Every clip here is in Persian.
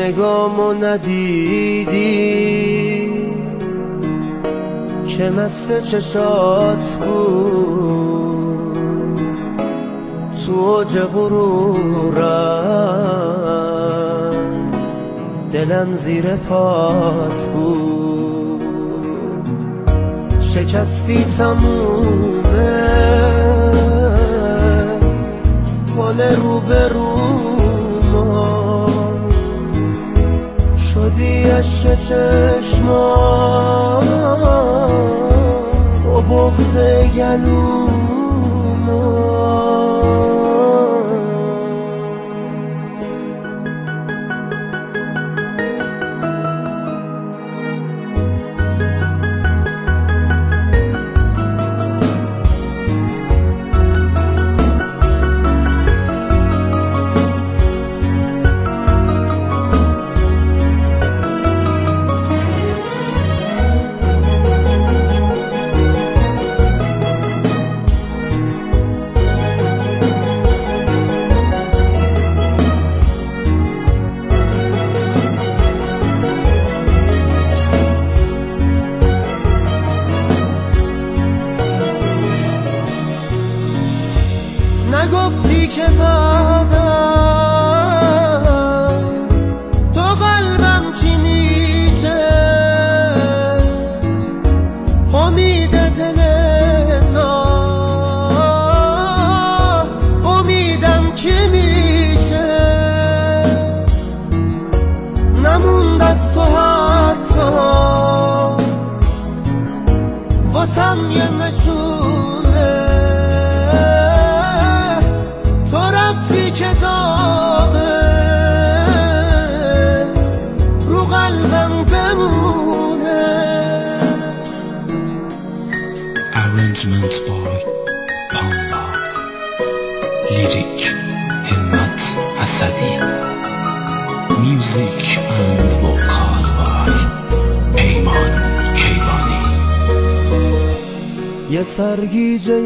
نگامو ندیدی که مثل چشات بود، تو اوج غرورم دلم زیر پات بود. شکستی تمومه مال روبروما، شدی عشق چشما و بغض گلوما. نگفتی که بعد تو قلبم چی میشه، امید دل امیدم چی میشه، نموند از تو حتی واسم یه نشونه، که داغت رو قلبم بمونه. Arrangement by Pamla, lyric Himmat Asadi, music and vocal by Peyman Keyvani. یه سرگیجه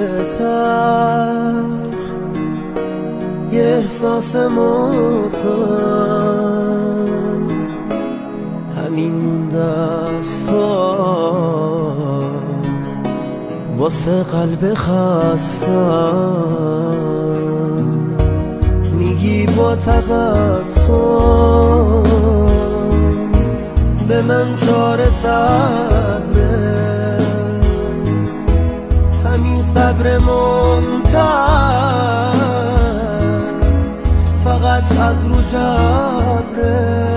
تر، یه احساس مبهم، همین دستا واسه قلب خستم، میگی با تبسم به من چاره صبره، همین صبر ممتد فقط از رو جبره.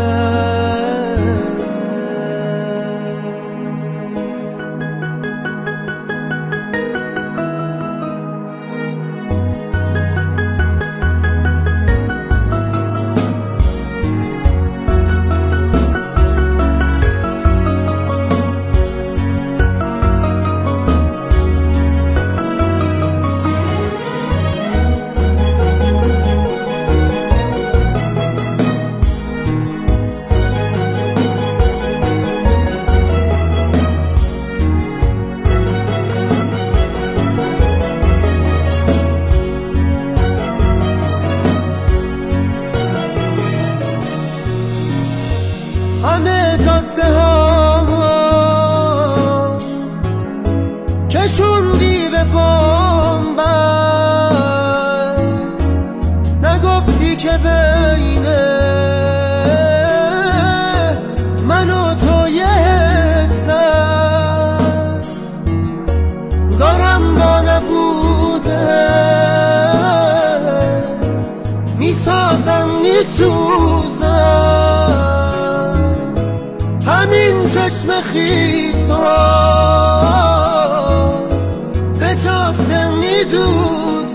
همه جاده ها کشوندی به بنبست، نگفتی که بین من و تو یه حسن دارم با نبوده، میسازم میسوزم همین چشم خیزان به جاده میدوزم.